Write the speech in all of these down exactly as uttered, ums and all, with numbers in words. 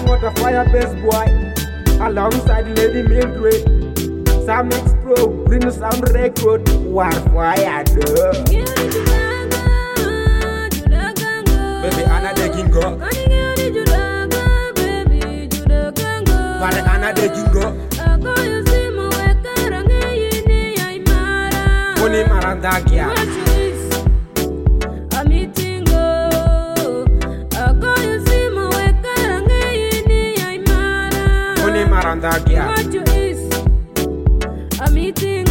young what a fire-based boy, alongside Lady Mildred. Sam X Pro, bring sound record, war fire duh. Baby Anna de Kingo, Pare Anna de Kingo, Kuni Maranda Kia. Marandagia. What you is a meeting?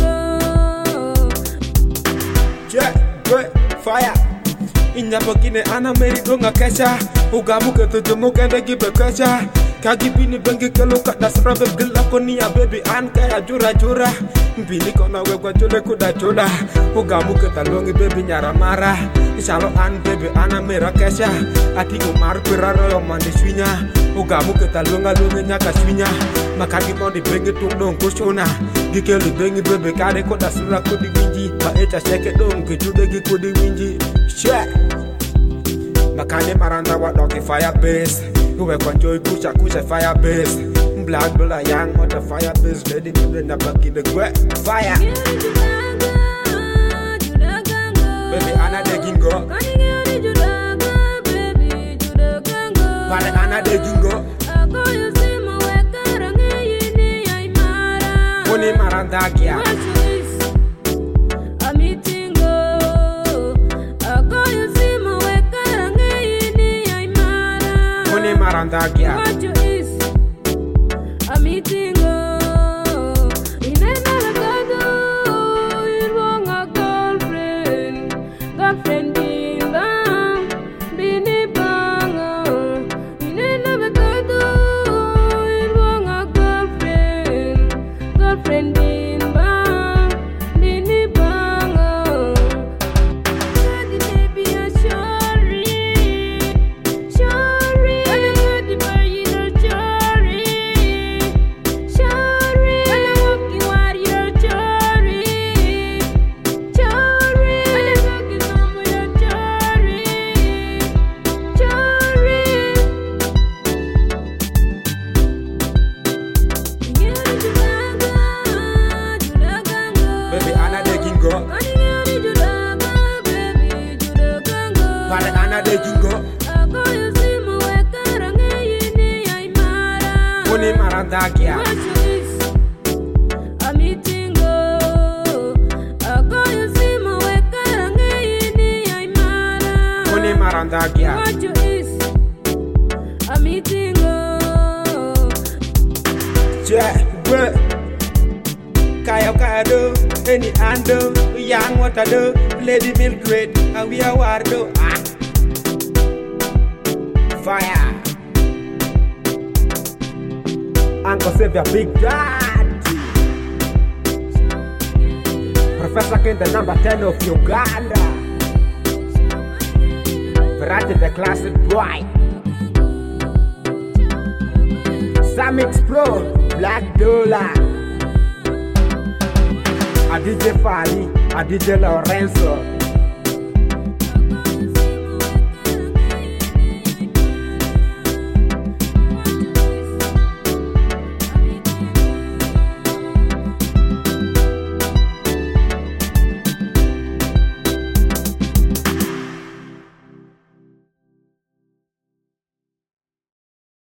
Yeah, good fire. Inya bakine ana meri donga kesha. Ugamu keto jomo kende gibe kesha. Kagi bini bengi kelo kada srabe gila koni ya baby an kaya jura jura. Bini kona wegwa jole kuda jola. Ugamu keta longi baby nyara mara. Isalo an baby ana mera kesha. Ati umar piraro yo mandi swinya. Ugamu keta longa longa nyaka swinya. Makagi mondi bengi tung dong kushona. Gikeli bengi baby kade koda sura kudi winji. Ma echa sheke dong kejude gi kudi winji. Shit. Makani maranda wa doki fire base. Uwe kwanjoi kusha kusha fire base. Black Bulla young on the fire base. Lady Mildred na back in the gwe. Fire. Baby Anna de Kingo. Pare Anna de Kingo. Kuni maranda kia. Marandagia. What you is a meeting? In another do you want a girlfriend? Girlfriend in bang, bini bang. In another do you want a girlfriend? Girlfriend in bang, bini bang. God, it be a story. Pare Anna de Kingo. Kuni marandagia. Kuni marandagia. What you is a meeting? Yeah, good. Kaya kaya do, any ando, young what I do, Lady Mildred, and we are wardo. Ah. Fire. Uncle Save your big dad. Professor Ken, the number ten of Uganda. Verratti, the classic boy. Sam X Pro, Black Dollar. A D J Fali, a D J Lorenzo.